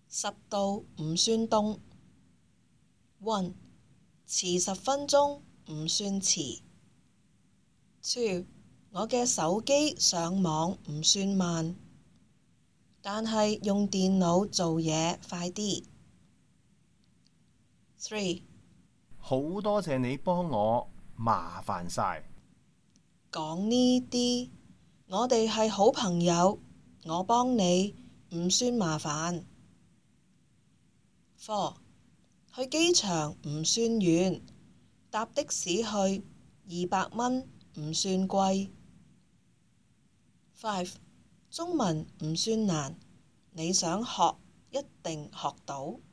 10度唔算凍。1. 遲10分鐘唔算遲。2. 我嘅手機上網唔算慢，但係用電腦做嘢快啲。3. 好多謝你幫我，麻煩晒。 講呢啲，我哋係好朋友，我幫你唔算麻煩。4. 去機場唔算遠，搭的士去200蚊唔算貴。5. 中文唔算難，你想學一定學到。